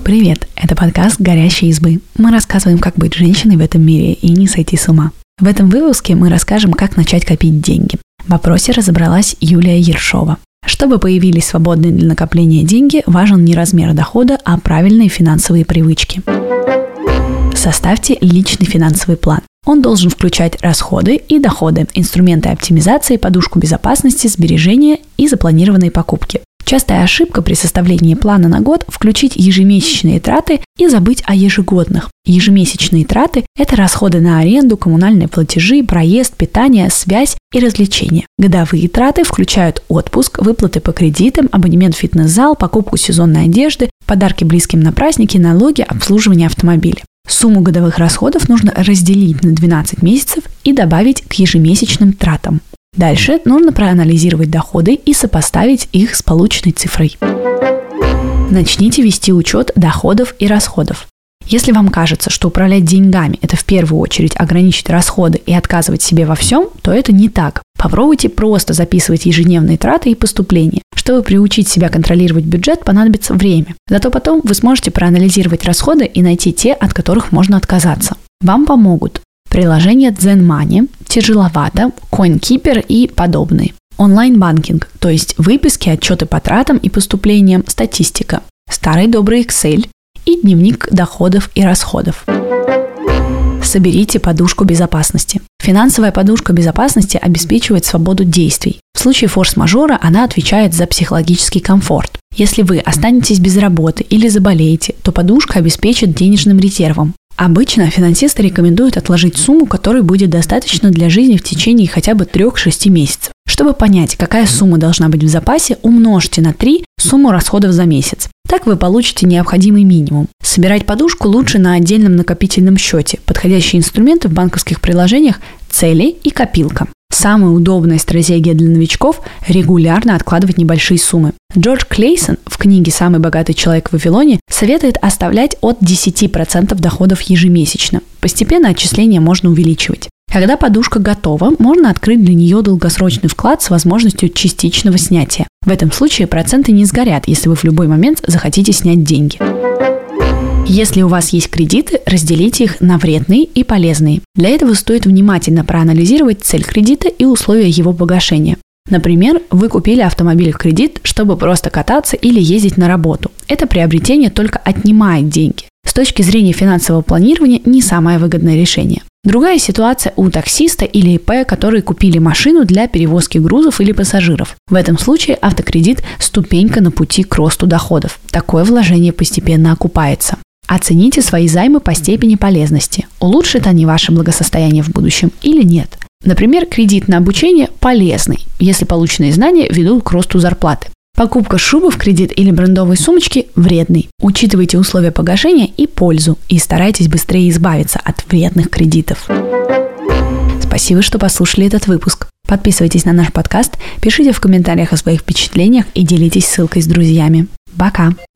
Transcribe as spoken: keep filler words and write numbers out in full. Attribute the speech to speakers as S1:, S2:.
S1: Привет, это подкаст «Горящие избы». Мы рассказываем, как быть женщиной в этом мире и не сойти с ума. В этом выпуске мы расскажем, как начать копить деньги. В вопросе разобралась Юлия Ершова. Чтобы появились свободные для накопления деньги, важен не размер дохода, а правильные финансовые привычки. Составьте личный финансовый план. Он должен включать расходы и доходы, инструменты оптимизации, подушку безопасности, сбережения и запланированные покупки. Частая ошибка при составлении плана на год – включить ежемесячные траты и забыть о ежегодных. Ежемесячные траты – это расходы на аренду, коммунальные платежи, проезд, питание, связь и развлечения. Годовые траты включают отпуск, выплаты по кредитам, абонемент в фитнес-зал, покупку сезонной одежды, подарки близким на праздники, налоги, обслуживание автомобиля. Сумму годовых расходов нужно разделить на двенадцать месяцев и добавить к ежемесячным тратам. Дальше нужно проанализировать доходы и сопоставить их с полученной цифрой. Начните вести учет доходов и расходов. Если вам кажется, что управлять деньгами – это в первую очередь ограничить расходы и отказывать себе во всем, то это не так. Попробуйте просто записывать ежедневные траты и поступления. Чтобы приучить себя контролировать бюджет, понадобится время. Зато потом вы сможете проанализировать расходы и найти те, от которых можно отказаться. Вам помогут приложения Zen Money, Тяжеловато, CoinKeeper и подобные. Онлайн-банкинг, то есть выписки, отчеты по тратам и поступлениям, статистика. Старый добрый Excel и дневник доходов и расходов. Соберите подушку безопасности. Финансовая подушка безопасности обеспечивает свободу действий. В случае форс-мажора она отвечает за психологический комфорт. Если вы останетесь без работы или заболеете, то подушка обеспечит денежным резервом. Обычно финансисты рекомендуют отложить сумму, которой будет достаточно для жизни в течение хотя бы трех-шести месяцев. Чтобы понять, какая сумма должна быть в запасе, умножьте на три сумму расходов за месяц. Так вы получите необходимый минимум. Собирать подушку лучше на отдельном накопительном счете. Подходящие инструменты в банковских приложениях – цели и копилка. Самая удобная стратегия для новичков – регулярно откладывать небольшие суммы. Джордж Клейсон в книге «Самый богатый человек в Вавилоне» советует оставлять от десяти процентов доходов ежемесячно. Постепенно отчисления можно увеличивать. Когда подушка готова, можно открыть для нее долгосрочный вклад с возможностью частичного снятия. В этом случае проценты не сгорят, если вы в любой момент захотите снять деньги. Если у вас есть кредиты, разделите их на вредные и полезные. Для этого стоит внимательно проанализировать цель кредита и условия его погашения. Например, вы купили автомобиль в кредит, чтобы просто кататься или ездить на работу. Это приобретение только отнимает деньги. С точки зрения финансового планирования не самое выгодное решение. Другая ситуация у таксиста или ИП, которые купили машину для перевозки грузов или пассажиров. В этом случае автокредит – ступенька на пути к росту доходов. Такое вложение постепенно окупается. Оцените свои займы по степени полезности. Улучшат они ваше благосостояние в будущем или нет? Например, кредит на обучение полезный, если полученные знания ведут к росту зарплаты. Покупка шубы в кредит или брендовой сумочки вредный. Учитывайте условия погашения и пользу, и старайтесь быстрее избавиться от вредных кредитов. Спасибо, что послушали этот выпуск. Подписывайтесь на наш подкаст, пишите в комментариях о своих впечатлениях и делитесь ссылкой с друзьями. Пока!